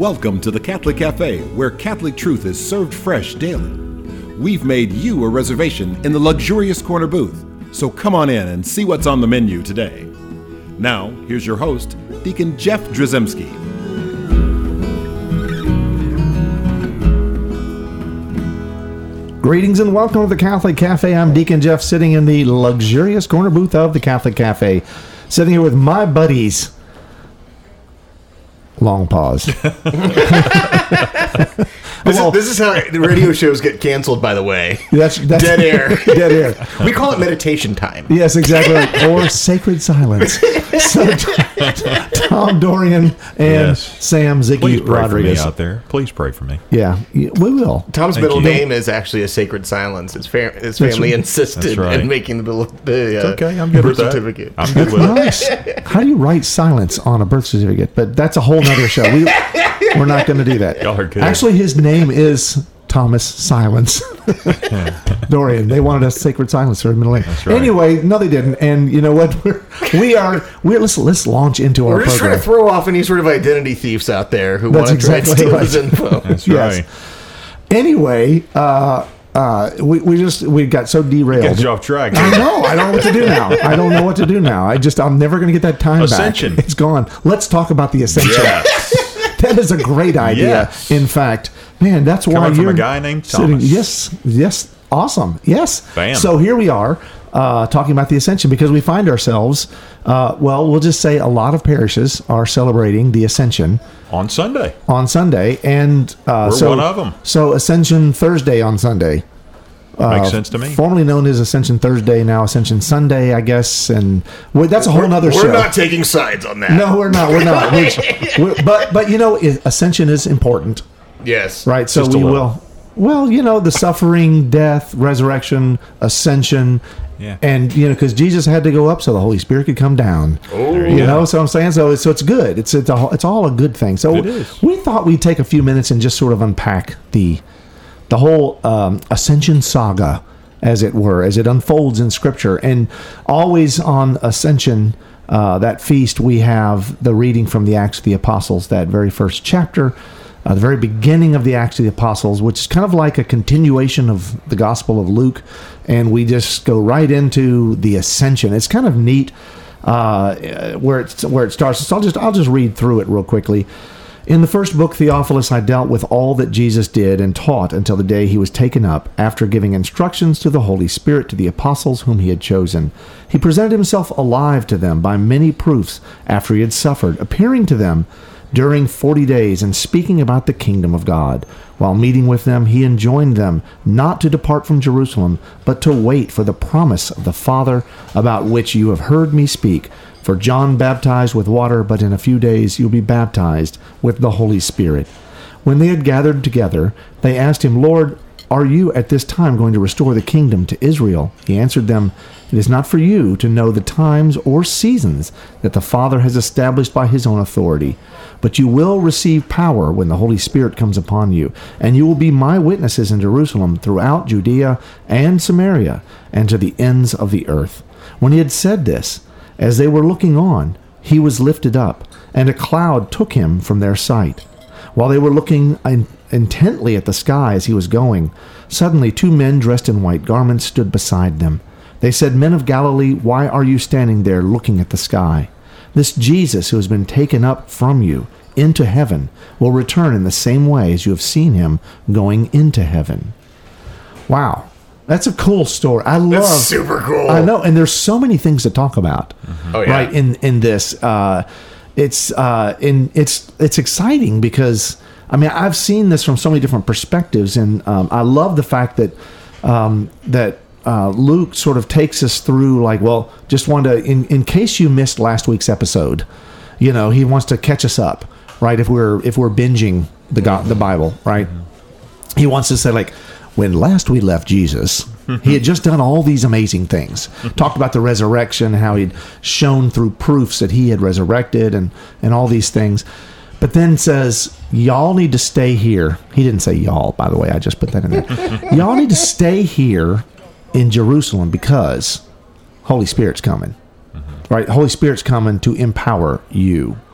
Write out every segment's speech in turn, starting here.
Welcome to the Catholic Cafe, where Catholic truth is served fresh daily. We've made you a reservation in the luxurious corner booth, so come on in and see what's on the menu today. Now, here's your host, Deacon Jeff Drzymski. Greetings and welcome to the Catholic Cafe. I'm Deacon Jeff, sitting in the luxurious corner booth of the Catholic Cafe, sitting here with my buddies. Long pause. This is how the radio shows get canceled, by the way. That's dead air. Dead air. We call it meditation time. Yes, exactly. Or sacred silence. So, Tom Dorian and Sam Ziggy Please pray Rodriguez for me out there. Please pray for me. Yeah, we will. Tom's middle name is actually a sacred silence. His family insisted in making the okay. I'm good birth with certificate. I'm good with it. Nice. How do you write silence on a birth certificate? But that's a whole nother show. We're not going to do that. Y'all are good. Actually, his name is Thomas Silence. Dorian. They wanted a sacred silence for his middle name. That's right. Anyway, no, they didn't. And you know what? Let's launch into our We're just program. trying to throw off any sort of identity thieves out there who want to try and steal his info. That's Yes. right. Anyway, we got so derailed. Get you off track. I know. I don't know what to do now. I'm never going to get that time Ascension. back. It's gone. Let's talk about the Ascension. Yes. That is a great idea. Yes. In fact, man, that's why Coming you're from a guy named sitting. Thomas. Yes. Awesome. Yes. Bam. So here we are talking about the Ascension because we find ourselves, we'll just say a lot of parishes are celebrating the Ascension On Sunday. and We're one of them. So Ascension Thursday on Sunday. Makes sense to me. Formerly known as Ascension Thursday, now Ascension Sunday, I guess, and that's a whole nother show. We're not taking sides on that. No, we're not. We're not. But Ascension is important, Yes. right? So Just a we little. will. Well, the suffering, death, resurrection, ascension, Yeah. and because Jesus had to go up so the Holy Spirit could come down. Oh, You know, so I'm saying, so it's good. It's all a good thing. So It is. we thought we'd take a few minutes and just sort of unpack the whole Ascension saga, as it were, as it unfolds in Scripture. And always on Ascension, that feast, we have the reading from the Acts of the Apostles, that very first chapter, the very beginning of the Acts of the Apostles, which is kind of like a continuation of the Gospel of Luke. And we just go right into the Ascension. It's kind of neat where it starts. So I'll just read through it real quickly. In the first book, Theophilus, I dealt with all that Jesus did and taught until the day he was taken up, after giving instructions to the Holy Spirit to the apostles whom he had chosen. He presented himself alive to them by many proofs after he had suffered, appearing to them during 40 days and speaking about the kingdom of God. While meeting with them, he enjoined them not to depart from Jerusalem, but to wait for the promise of the Father, about which you have heard me speak. For John baptized with water, but in a few days you'll be baptized with the Holy Spirit. When they had gathered together, they asked him, Lord, are you at this time going to restore the kingdom to Israel? He answered them, It is not for you to know the times or seasons that the Father has established by his own authority, but you will receive power when the Holy Spirit comes upon you, and you will be my witnesses in Jerusalem, throughout Judea and Samaria, and to the ends of the earth. When he had said this, as they were looking on, he was lifted up, and a cloud took him from their sight. While they were looking intently at the sky as he was going, suddenly 2 men dressed in white garments stood beside them. They said, Men of Galilee, why are you standing there looking at the sky? This Jesus who has been taken up from you into heaven will return in the same way as you have seen him going into heaven. Wow. That's a cool story. That's super cool. I know, and there's so many things to talk about. Oh, yeah. Right in this, it's exciting because I've seen this from so many different perspectives, and I love the fact that Luke sort of takes us through, just want to in case you missed last week's episode, he wants to catch us up, right? If we're binging the Bible, right? He wants to say when last we left Jesus, he had just done all these amazing things. Talked about the resurrection, how he'd shown through proofs that he had resurrected and all these things. But then says, y'all need to stay here. He didn't say y'all, by the way. I just put that in there. Y'all need to stay here in Jerusalem because Holy Spirit's coming. Right? Holy Spirit's coming to empower you.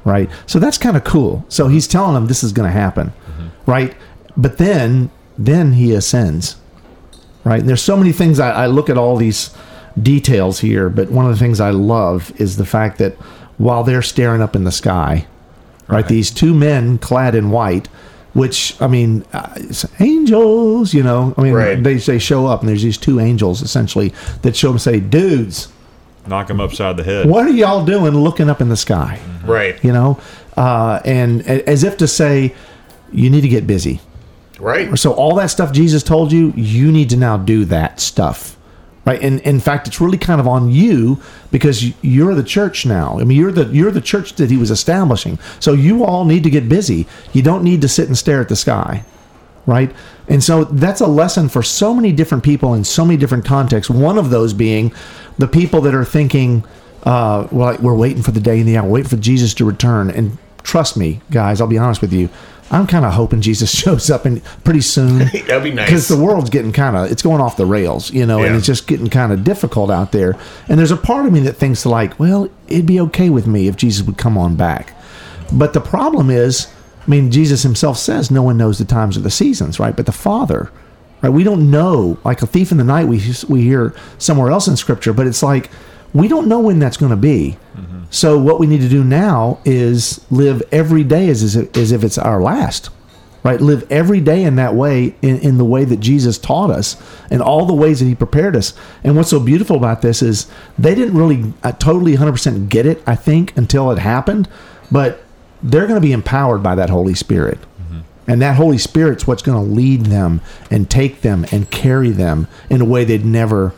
right? So that's kind of cool. So he's telling them this is going to happen, right? But then he ascends, right? And there's so many things. I look at all these details here, but one of the things I love is the fact that while they're staring up in the sky, right, these two men clad in white, which, I mean, it's angels, you know. I mean, they show up, and there's these two angels, essentially, that show up and say, dudes. Knock them upside the head. What are y'all doing looking up in the sky? Right. You know? And as if to say, you need to get busy. Right. So all that stuff Jesus told you, you need to now do that stuff. Right, and in fact, it's really kind of on you because you're the church now. I mean, you're the church that he was establishing. So you all need to get busy. You don't need to sit and stare at the sky, right? And so that's a lesson for so many different people in so many different contexts. One of those being the people that are thinking, well, we're waiting for the day and the hour, waiting for Jesus to return. And trust me, guys, I'll be honest with you. I'm kind of hoping Jesus shows up pretty soon. That'd be nice. Because the world's getting it's going off the rails, you know, and it's just getting kind of difficult out there. And there's a part of me that thinks like, well, it'd be okay with me if Jesus would come on back. But the problem is, I mean, Jesus himself says no one knows the times or the seasons, right? But the Father, right? We don't know, like a thief in the night we hear somewhere else in Scripture, but it's like, we don't know when that's going to be. So what we need to do now is live every day as if it's our last, right? Live every day in that way, in the way that Jesus taught us and all the ways that he prepared us. And what's so beautiful about this is they didn't really totally 100% get it, I think, until it happened, but they're going to be empowered by that Holy Spirit. And that Holy Spirit's what's going to lead them and take them and carry them in a way they'd never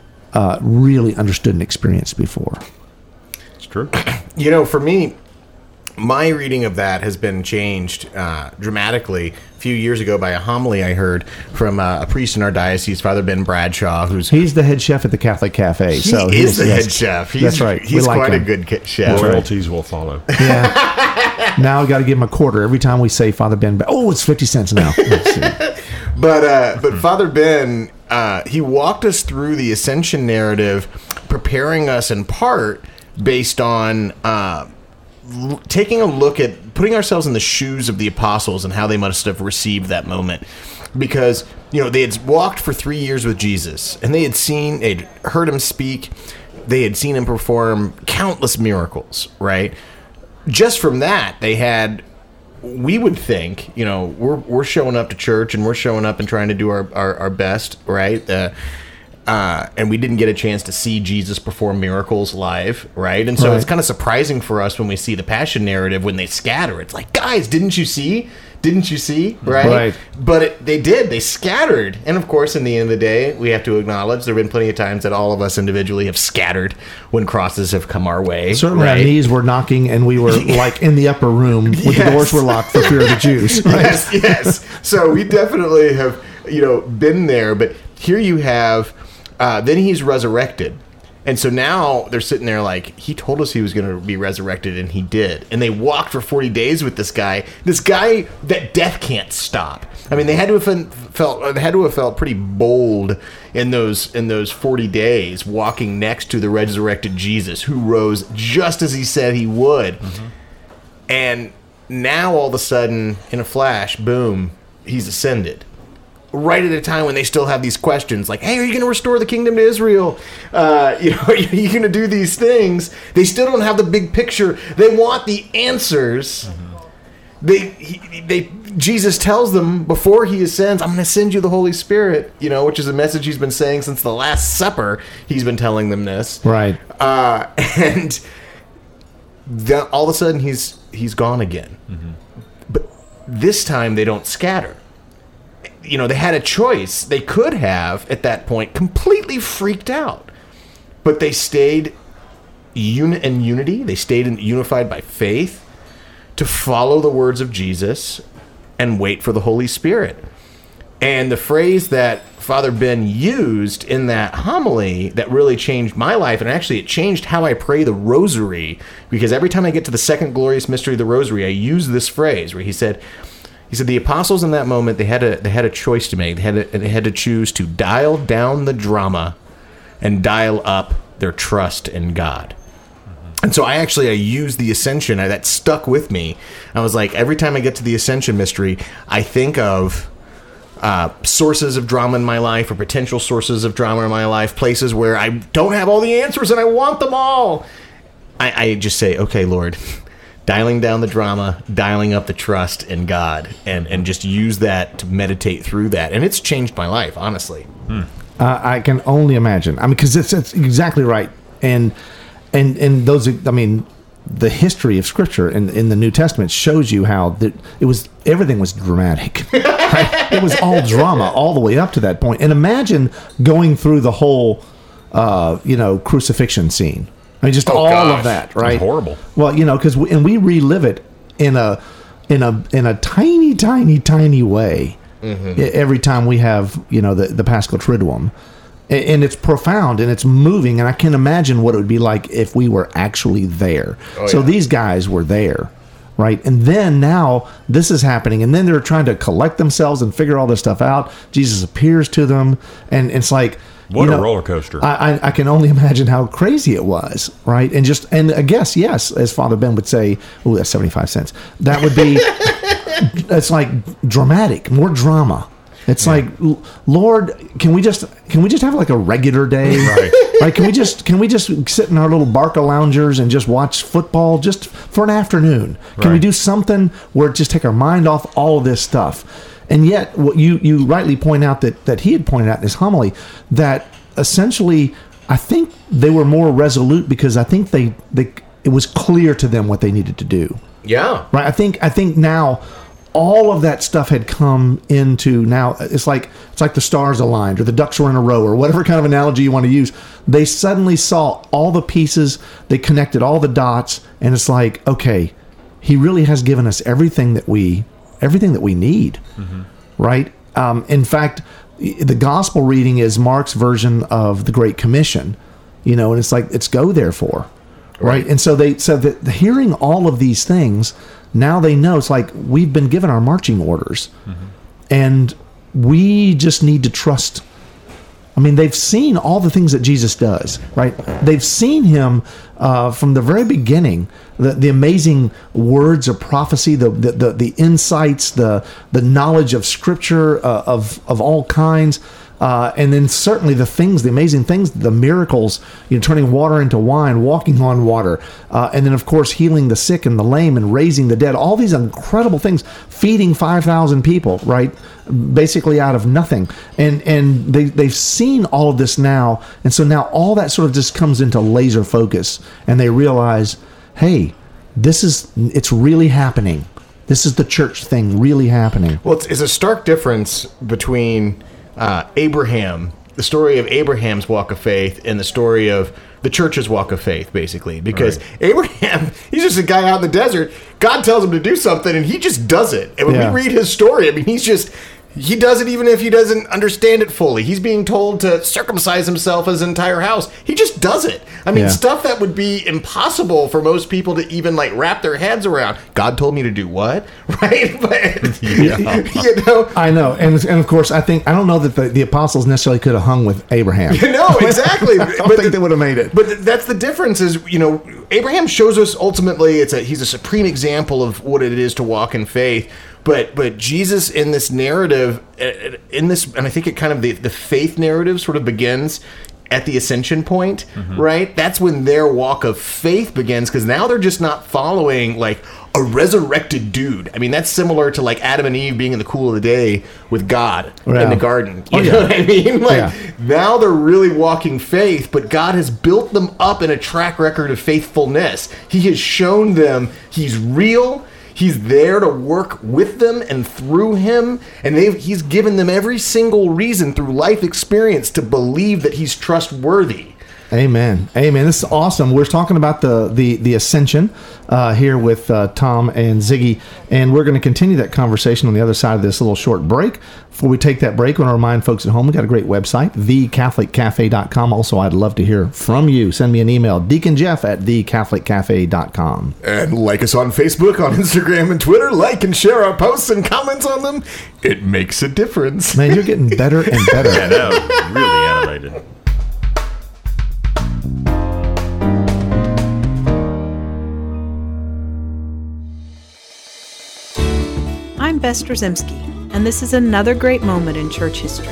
really understood and experienced before. True. You know, for me, my reading of that has been changed dramatically a few years ago by a homily I heard from a priest in our diocese, Father Ben Bradshaw, he's the head chef at the Catholic Cafe. He is the head chef. That's right. He's quite a good chef. Royalties will follow. Yeah. Now we got to give him a quarter every time we say Father Ben. Oh, it's 50 cents now. But Father Ben, he walked us through the Ascension narrative, preparing us in part based on taking a look at putting ourselves in the shoes of the apostles and how they must have received that moment. Because, you know, they had walked for 3 years with Jesus, and they'd heard him speak, they had seen him perform countless miracles, right? Just from that, we would think, you know, we're showing up to church and we're showing up and trying to do our best, right? And we didn't get a chance to see Jesus perform miracles live, right? And so it's kind of surprising for us when we see the Passion narrative when they scatter. It's like, guys, didn't you see? Right? But they did. They scattered. And of course, in the end of the day, we have to acknowledge there have been plenty of times that all of us individually have scattered when crosses have come our way. Certainly our knees were knocking and we were like in the upper room with the doors were locked for fear of the Jews. Right? Yes. So we definitely have, you know, been there. But here you have... then he's resurrected. And so now they're sitting there like, he told us he was going to be resurrected, and he did. And they walked for 40 days with this guy that death can't stop. I mean, they had to have felt pretty bold in those 40 days, walking next to the resurrected Jesus, who rose just as he said he would. Mm-hmm. And now all of a sudden, in a flash, boom, he's ascended. Right at a time when they still have these questions like, hey, are you going to restore the kingdom to Israel? Are you going to do these things? They still don't have the big picture. They want the answers. Mm-hmm. Jesus tells them before he ascends, I'm going to send you the Holy Spirit, you know, which is a message he's been saying since the Last Supper. He's been telling them this. Right. And then all of a sudden he's gone again. Mm-hmm. But this time they don't scatter. You know, they had a choice. They could have, at that point, completely freaked out. But they stayed in unity. They stayed unified by faith to follow the words of Jesus and wait for the Holy Spirit. And the phrase that Father Ben used in that homily that really changed my life, and actually it changed how I pray the rosary, because every time I get to the second glorious mystery of the rosary, I use this phrase where he said, the apostles in that moment, they had a choice to make. They had to choose to dial down the drama and dial up their trust in God. Mm-hmm. And so I used the Ascension. That stuck with me. I was like, every time I get to the Ascension mystery, I think of sources of drama in my life, or potential sources of drama in my life, places where I don't have all the answers and I want them all. I just say, okay, Lord, dialing down the drama, dialing up the trust in God, and just use that to meditate through that. And it's changed my life, honestly. I can only imagine. I mean, because it's exactly right. And those, I mean, the history of Scripture in the New Testament shows you how everything was dramatic. Right? It was all drama all the way up to that point. And imagine going through the whole, crucifixion scene. I mean, just all of that, right? It's horrible. Well, because we relive it in a tiny, tiny, tiny way every time we have the Paschal Triduum. And it's profound and it's moving, and I can imagine what it would be like if we were actually there. So these guys were there, right? And then now this is happening, and then they're trying to collect themselves and figure all this stuff out. Jesus appears to them, and it's like, what a roller coaster. I can only imagine how crazy it was, right? And I guess, yes, as Father Ben would say, oh, that's 75 cents. That would be, it's like dramatic, more drama. It's like, Lord, can we just have like a regular day? Right? Can we just sit in our little Barca loungers and just watch football just for an afternoon? Can we do something where just take our mind off all of this stuff? And yet, what you rightly point out that he had pointed out in his homily, that essentially, I think they were more resolute because I think it was clear to them what they needed to do. Yeah. Right. I think now all of that stuff had come into, now it's like the stars aligned or the ducks were in a row or whatever kind of analogy you want to use. They suddenly saw all the pieces, they connected all the dots, and it's like, okay, he really has given us everything that we need. Right? In fact, the gospel reading is Mark's version of the Great Commission, and it's like, it's go therefore. Right? And so that hearing all of these things, now they know it's like we've been given our marching orders, and we just need to trust. I mean, they've seen all the things that Jesus does, right? They've seen him from the very beginning, the amazing words of prophecy, the insights, the knowledge of Scripture of all kinds. And then certainly the amazing things, the miracles, turning water into wine, walking on water, and then of course healing the sick and the lame and raising the dead. All these incredible things, feeding 5,000 people, right? Basically out of nothing, and they've seen all of this now, and so now all that sort of just comes into laser focus, and they realize, hey, it's really happening. This is the church thing really happening. Well, it's a stark difference between Abraham, the story of Abraham's walk of faith, and the story of the church's walk of faith, basically. Because Abraham, he's just a guy out in the desert. God tells him to do something, and he just does it. And when we read his story, I mean, he does it even if he doesn't understand it fully. He's being told to circumcise himself as his entire house. He just does it. I mean, stuff that would be impossible for most people to even wrap their heads around. God told me to do what? Right? But, I know. And of course, I don't know that the apostles necessarily could have hung with Abraham. No, exactly. I don't think they would have made it. But that's the difference is, Abraham shows us ultimately he's a supreme example of what it is to walk in faith. But Jesus in this narrative, and I think it kind of the faith narrative sort of begins at the ascension point, right? That's when their walk of faith begins, because now they're just not following a resurrected dude. I mean, that's similar to Adam and Eve being in the cool of the day with God in the garden. You know what I mean? Now they're really walking faith, but God has built them up in a track record of faithfulness. He has shown them he's real. He's there to work with them and through him, and he's given them every single reason through life experience to believe that he's trustworthy. Amen. This is awesome. We're talking about the ascension here with Tom and Ziggy, and we're going to continue that conversation on the other side of this little short break. Before we take that break, I want to remind folks at home, we got a great website, thecatholiccafe.com. Also, I'd love to hear from you. Send me an email, deaconjeff@thecatholiccafe.com. And like us on Facebook, on Instagram, and Twitter. Like and share our posts and comments on them. It makes a difference. Man, you're getting better and better. Yeah, that was really animated. I'm Bess Drzymski, and this is another great moment in church history.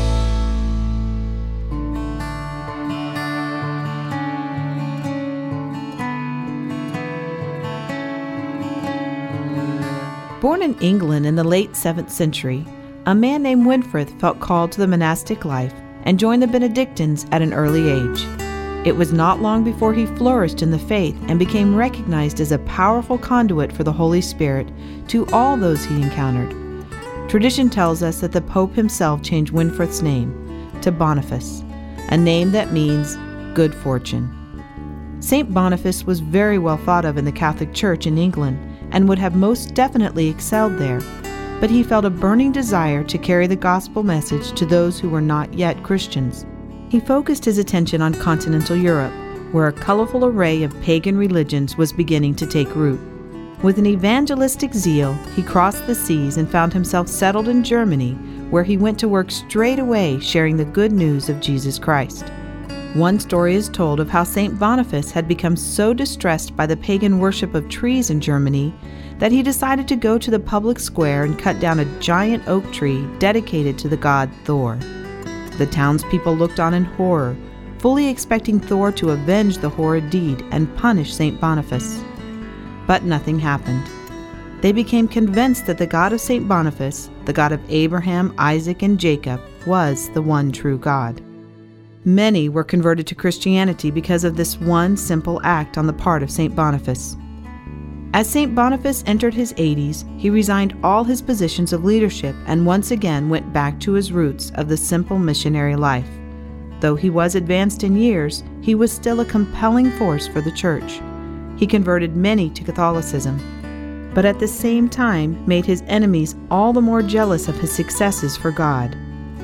Born in England in the late 7th century, a man named Winfrith felt called to the monastic life and joined the Benedictines at an early age. It was not long before he flourished in the faith and became recognized as a powerful conduit for the Holy Spirit to all those he encountered. Tradition tells us that the Pope himself changed Winfrith's name to Boniface, a name that means good fortune. Saint Boniface was very well thought of in the Catholic Church in England and would have most definitely excelled there, but he felt a burning desire to carry the gospel message to those who were not yet Christians. He focused his attention on continental Europe, where a colorful array of pagan religions was beginning to take root. With an evangelistic zeal, he crossed the seas and found himself settled in Germany, where he went to work straight away sharing the good news of Jesus Christ. One story is told of how St. Boniface had become so distressed by the pagan worship of trees in Germany that he decided to go to the public square and cut down a giant oak tree dedicated to the god Thor. The townspeople looked on in horror, fully expecting Thor to avenge the horrid deed and punish St. Boniface. But nothing happened. They became convinced that the God of St. Boniface, the God of Abraham, Isaac, and Jacob, was the one true God. Many were converted to Christianity because of this one simple act on the part of St. Boniface. As St. Boniface entered his 80s, he resigned all his positions of leadership and once again went back to his roots of the simple missionary life. Though he was advanced in years, he was still a compelling force for the church. He converted many to Catholicism, but at the same time made his enemies all the more jealous of his successes for God.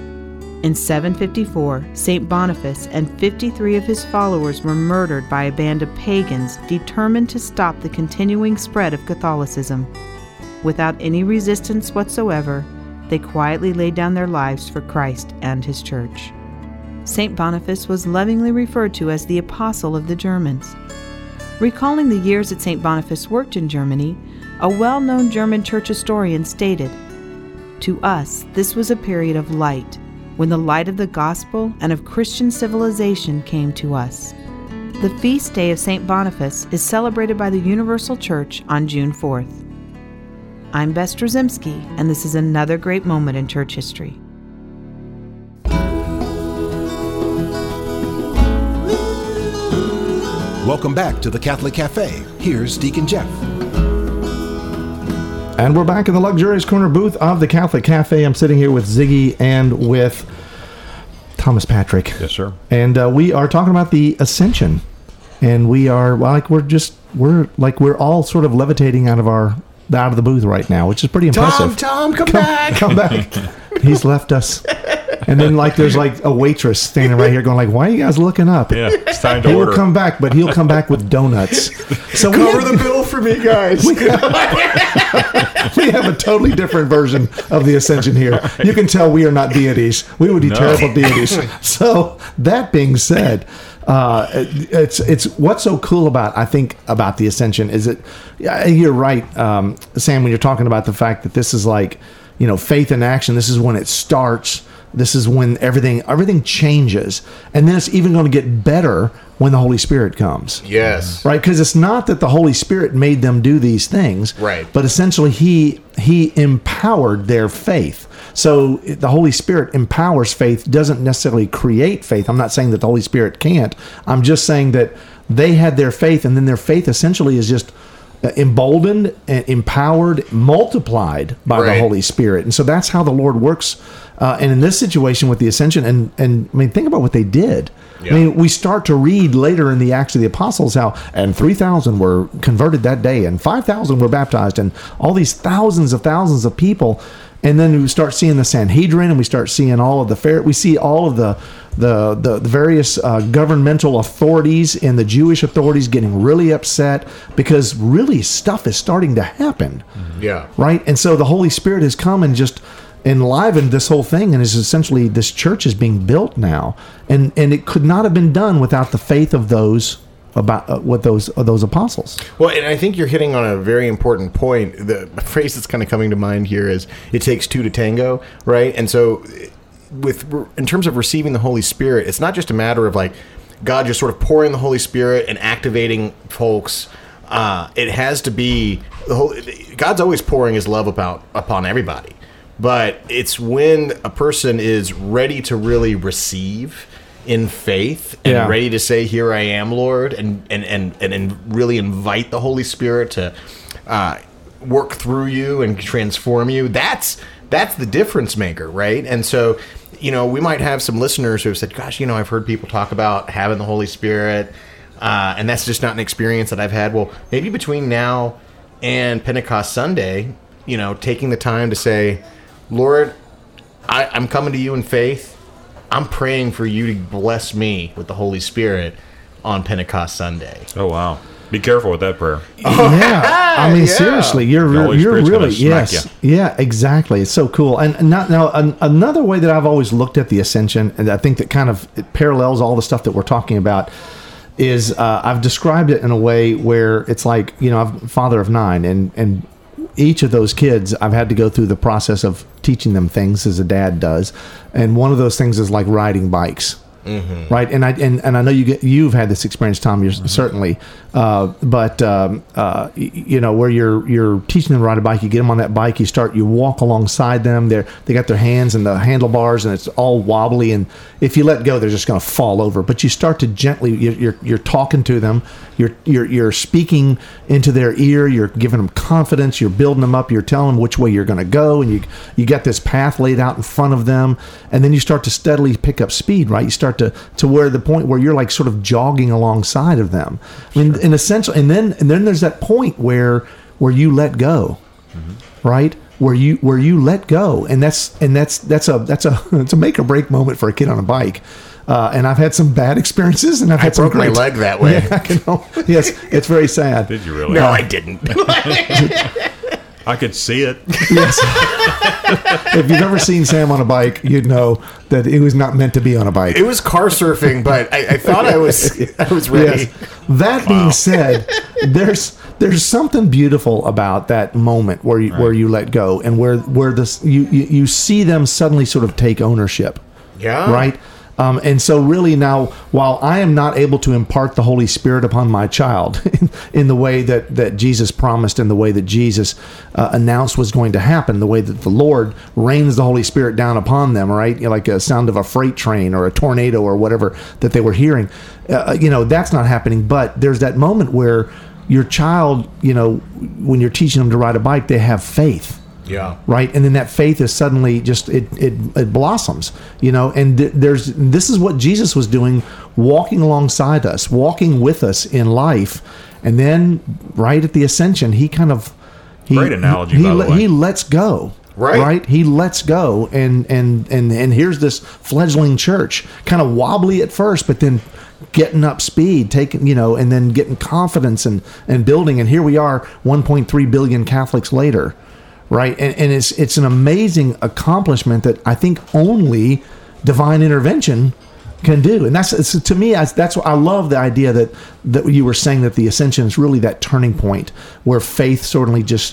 In 754, St. Boniface and 53 of his followers were murdered by a band of pagans determined to stop the continuing spread of Catholicism. Without any resistance whatsoever, they quietly laid down their lives for Christ and his church. St. Boniface was lovingly referred to as the Apostle of the Germans. Recalling the years that St. Boniface worked in Germany, a well-known German church historian stated, "To us, this was a period of light, when the light of the gospel and of Christian civilization came to us." The feast day of St. Boniface is celebrated by the Universal Church on June 4th. I'm Bess Drzymski, and this is another great moment in church history. Welcome back to the Catholic Cafe. Here's Deacon Jeff. And we're back in the luxurious corner booth of the Catholic Cafe. I'm sitting here with Ziggy and with Thomas Patrick. Yes, sir. And we are talking about the Ascension. And we are we're all sort of levitating out of the booth right now, which is pretty impressive. Tom, come back. Come back. He's left us. And then there's a waitress standing right here going why are you guys looking up? Yeah, it's time to He order. will come back, but he'll come back with donuts. So Cover the bill for me, guys. We have a totally different version of the Ascension here. You can tell we are not deities. We would be terrible deities. So that being said, it's what's so cool about the Ascension is that you're right, Sam, when you're talking about the fact that this is faith in action. This is when it starts. This is when everything changes, and then it's even going to get better when the Holy Spirit comes. Yes. Right? Because it's not that the Holy Spirit made them do these things. Right. But essentially, He empowered their faith. So the Holy Spirit empowers faith, doesn't necessarily create faith. I'm not saying that the Holy Spirit can't. I'm just saying that they had their faith, and then their faith essentially is just emboldened, empowered, multiplied by the Holy Spirit. And so that's how the Lord works. And in this situation with the Ascension, and I mean, think about what they did. Yeah. I mean, we start to read later in the Acts of the Apostles how, and 3,000 were converted that day, and 5,000 were baptized, and all these thousands of people. And then we start seeing the Sanhedrin, and we start seeing all of we see all of the various governmental authorities and the Jewish authorities getting really upset because really stuff is starting to happen. Yeah. Right? And so the Holy Spirit has come and just enlivened this whole thing, and is essentially this church is being built now. And it could not have been done without the faith of those about what those apostles. Well, and I think you're hitting on a very important point. The phrase that's kind of coming to mind here is "it takes two to tango," right? And so, in terms of receiving the Holy Spirit, it's not just a matter of like God just sort of pouring the Holy Spirit and activating folks. It has to be God's always pouring His love upon everybody, but it's when a person is ready to really receive in faith and ready to say, "Here I am, Lord," and really invite the Holy Spirit to work through you and transform you. That's the difference maker, right? And so, we might have some listeners who have said, "Gosh, I've heard people talk about having the Holy Spirit, and that's just not an experience that I've had." Well, maybe between now and Pentecost Sunday, taking the time to say, "Lord, I'm coming to you in faith. I'm praying for you to bless me with the Holy Spirit on Pentecost Sunday." Oh, wow. Be careful with that prayer. Yeah, I mean, seriously, you're Holy Spirit's really gonna smack yeah, exactly. It's so cool. And another way that I've always looked at the ascension, and I think that kind of it parallels all the stuff that we're talking about, is I've described it in a way where it's like, I'm a father of 9, and each of those kids, I've had to go through the process of teaching them things as a dad does, and one of those things is like riding bikes. Mm-hmm. Right, and I know you've had this experience, Tom. You're certainly, but where you're teaching them to ride a bike, you get them on that bike, you walk alongside them. They got their hands in the handlebars, and it's all wobbly. And if you let go, they're just going to fall over. But you start to gently, you're talking to them, you're speaking into their ear, you're giving them confidence, you're building them up, you're telling them which way you're going to go, and you got this path laid out in front of them, and then you start to steadily pick up speed. Right, you start to where the point where you're like sort of jogging alongside of them. I mean, in essential, and then there's that point where you let go, right? Where you let go, and that's a make or break moment for a kid on a bike. And I've had some bad experiences, and I've had broke my leg that way. Yeah, yes, it's very sad. Did you really? No, I didn't. I could see it. Yes. If you've ever seen Sam on a bike, you'd know that it was not meant to be on a bike. It was car surfing, but I thought I was ready. Yes. That being said, there's something beautiful about that moment where you let go, and where this you see them suddenly sort of take ownership. Yeah. Right. And so really now, while I am not able to impart the Holy Spirit upon my child in the way that Jesus promised, and the way that Jesus announced was going to happen, the way that the Lord rains the Holy Spirit down upon them, right? Like a sound of a freight train or a tornado or whatever that they were hearing, that's not happening. But there's that moment where your child, when you're teaching them to ride a bike, they have faith. Yeah. Right. And then that faith is suddenly just it blossoms, and this is what Jesus was doing, walking alongside us, walking with us in life. And then right at the ascension, great analogy, by the way. He lets go. Right. He lets go. And here's this fledgling church, kind of wobbly at first, but then getting up speed, and then getting confidence and building. And here we are 1.3 billion Catholics later. Right, and it's an amazing accomplishment that I think only divine intervention can do, and that's to me. That's what I love, the idea that you were saying, that the ascension is really that turning point where faith certainly just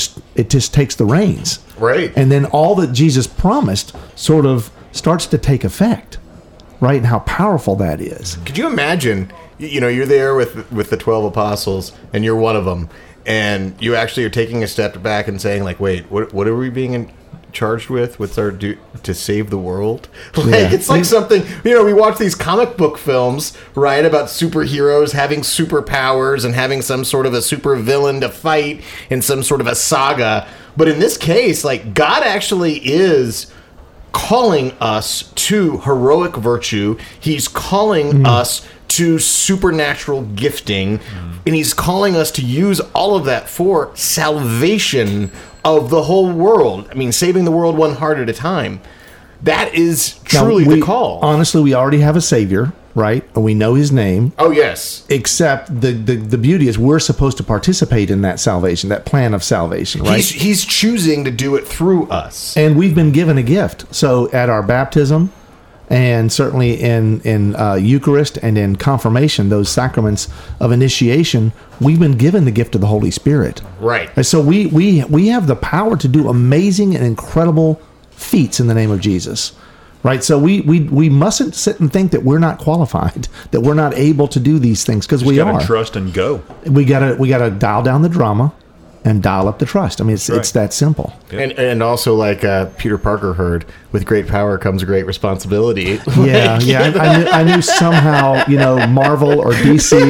takes the reins, right, and then all that Jesus promised sort of starts to take effect, right, and how powerful that is. Could you imagine? You're there with the 12 apostles, and you're one of them. And you actually are taking a step back and saying, like, wait, what are we being charged with? What's our to save the world? It's like something, we watch these comic book films, right, about superheroes having superpowers and having some sort of a super villain to fight in some sort of a saga. But in this case, like, God actually is calling us to heroic virtue. He's calling us to supernatural gifting, and he's calling us to use all of that for salvation of the whole world. I mean, saving the world one heart at a time. That is truly the call. Honestly, we already have a Savior, right? And we know his name. Oh, yes. Except the beauty is we're supposed to participate in that salvation, that plan of salvation, right? He's choosing to do it through us. And we've been given a gift. So at our baptism, And certainly in Eucharist and in confirmation, those sacraments of initiation, we've been given the gift of the Holy Spirit. Right. And so we have the power to do amazing and incredible feats in the name of Jesus. Right. So we mustn't sit and think that we're not qualified, that we're not able to do these things, because we are. Trust and go. We gotta dial down the drama and dial up the trust. I mean, it's that simple. And also, like Peter Parker heard, with great power comes great responsibility. Yeah. I knew somehow, Marvel or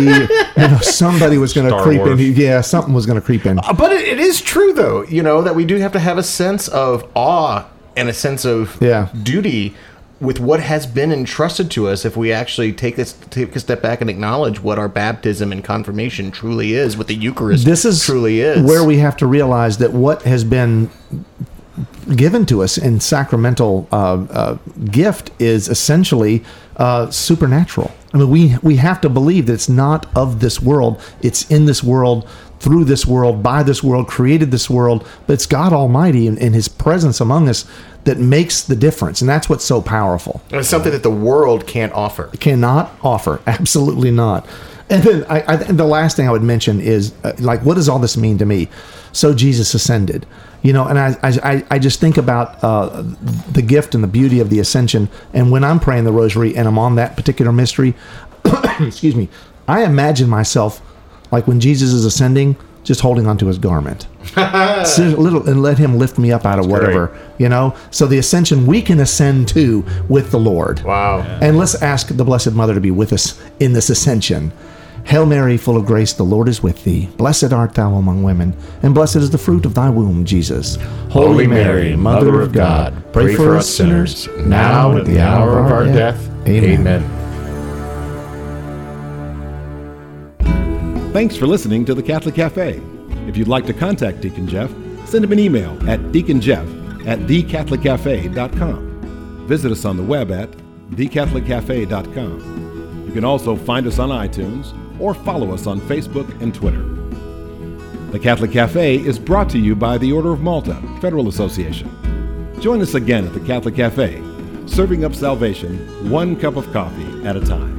DC, somebody was going to creep Wars. in. Yeah, something was going to creep in. But it is true, though, that we do have to have a sense of awe and a sense of duty with what has been entrusted to us if we actually take a step back and acknowledge what our baptism and confirmation truly is, what the Eucharist truly is. Where we have to realize that what has been given to us in sacramental gift is essentially supernatural. I mean, we have to believe that it's not of this world. It's in this world, through this world, by this world, created this world. But it's God Almighty and His presence among us that makes the difference. And that's what's so powerful. And it's something that the world can't offer. Cannot offer. Absolutely not. And then the last thing I would mention is, what does all this mean to me? So Jesus ascended. And I just think about the gift and the beauty of the ascension. And when I'm praying the rosary and I'm on that particular mystery, excuse me, I imagine myself like when Jesus is ascending, just holding onto His garment. And let Him lift me up out of whatever, So the ascension we can ascend to with the Lord. Wow. Yeah. And let's ask the Blessed Mother to be with us in this ascension. Hail Mary, full of grace, the Lord is with thee. Blessed art thou among women, and blessed is the fruit of thy womb, Jesus. Holy Mary, Mother of God, pray for us sinners, now and at the hour of our death. Amen. Thanks for listening to the Catholic Cafe. If you'd like to contact Deacon Jeff, send him an email at deaconjeff@thecatholiccafe.com. Visit us on the web at thecatholiccafe.com. You can also find us on iTunes or follow us on Facebook and Twitter. The Catholic Cafe is brought to you by the Order of Malta, Federal Association. Join us again at the Catholic Cafe, serving up salvation one cup of coffee at a time.